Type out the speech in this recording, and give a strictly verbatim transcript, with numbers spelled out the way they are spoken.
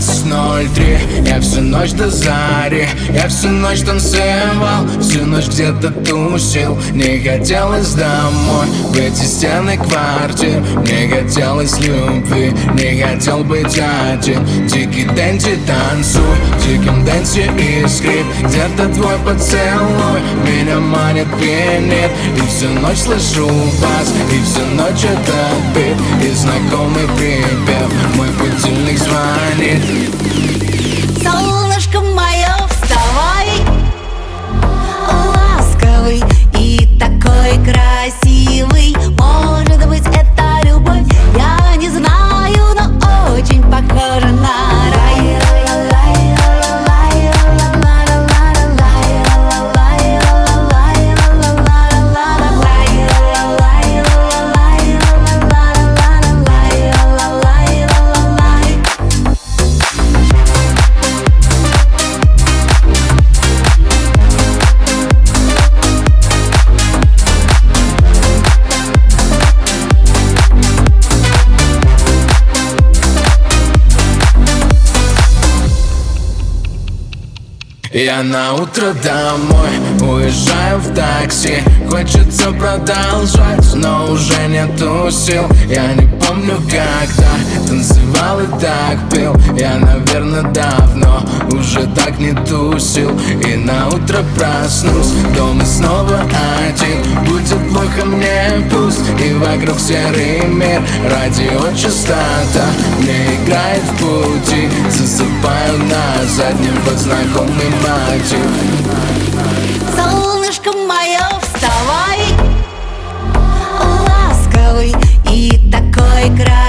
двадцать ноль три. Я всю ночь до зари, я всю ночь танцевал, всю ночь где-то тусил. Не хотелось домой, в эти стены квартир. Мне хотелось любви, не хотел быть один. Дикий Дэнди, танцуй, в диком дэнсе и скрип. Где-то твой поцелуй меня манит, пьянит. И всю ночь слышу бас, и всю ночь этот бит, и знакомый припев. Мой будильник звонит. Солнышко мое, вставай, ласковый и такой красивый. Может быть, это любовь, я не знаю, но очень похоже на рай. Я на утро домой уезжаю в такси. Хочется продолжать, но уже нету сил. Я не помню, когда танцевал и так пил. Я, наверное, давно уже так не тусил. И на утро проснусь, дома снова один. Будет плохо мне пусть, и вокруг серый мир. Радиочастота мне играет в пути. Засыпаю на заднем под знакомый мотив. Солнышко мое, вставай, ласковый и такой красивый.